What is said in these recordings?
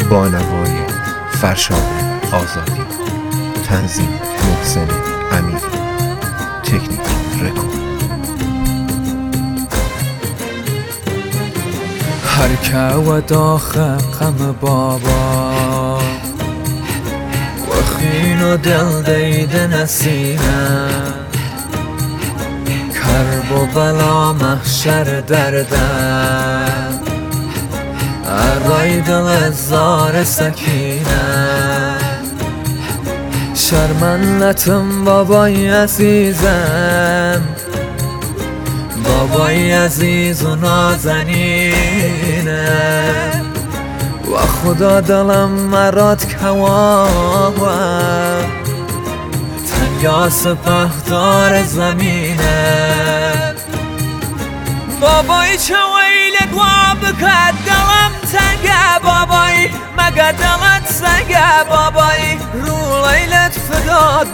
با نوای فرشاد آزادی، تنظیم محسن امیری، تکنیک رکورد. هرکه و داخل غم بابا و خین و دل دیده نسینه، کرب و بلا محشر درده، ارای دل زار سکینه. شرمنتم بابای عزیزم، بابای عزیز و نازنینه، و خدا دلم مراد کواه تنیا سپهدار زمینه. بابای چه ویل دعا بکرد دلم تنگه، بابای مگه دلت سنگه، بابای رو لیلت فداد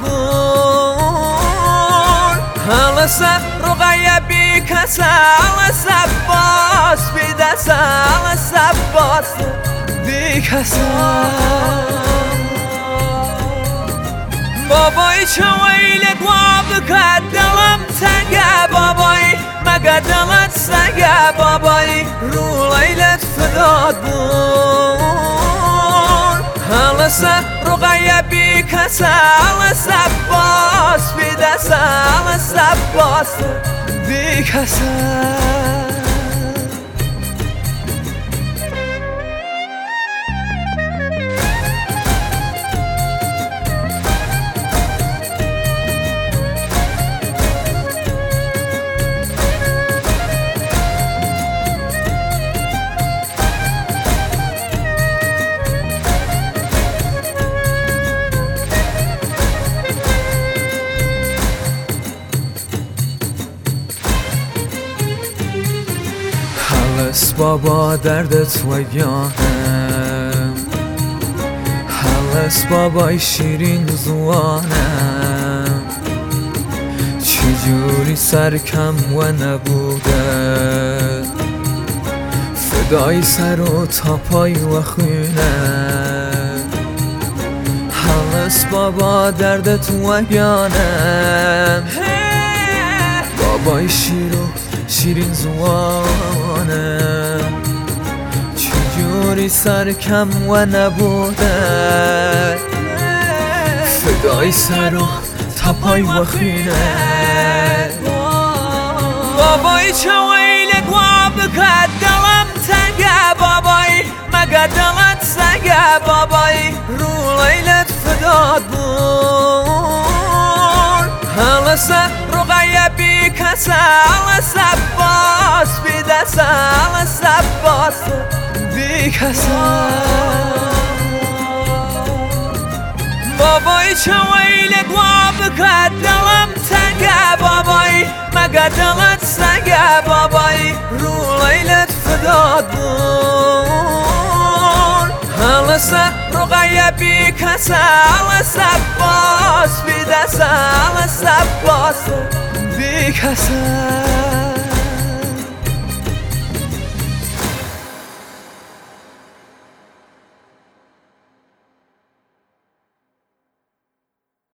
بود. حالا سر رقیه بی کسه، حالا سر باز بی دسته، حالا سر باز بی کسه. بابای چه ویل دعا بکرد دلم تنگه، بابای مگه دلت سنگه، بابای رو لیلت فداد بود. حالا سر رقیه بی کسه، حالا سر باز بی دسته، حالا سر باز بی کسه. حلس بابا دردت وگانم، حلس بابای شیرین زوانم، چجوری سرکم و نبوده، فدای سر و تاپای و خونه. حلس بابا دردت وگانم، بابای شیرین زوانه، چجوری سرکم و نبوده، فدای سر و تپای و خینه. بابای چه ویل دعا بکرد دلم تنگه، بابای مگه دلت سنگه، بابای رو لیلت فداد بود. حالا سر رقیه بی کسه، حالا سر باز بی دسته، حالا سر باز بی کسه. بابای چه ویل دعا بکرد دلم تنگه، بابای مگه دلت سنگه، بابای رو لیلت فداد بود. حالا سر رقیه بی کسه، حالا سر باز بی دسته، حالا سر باز بی کسه.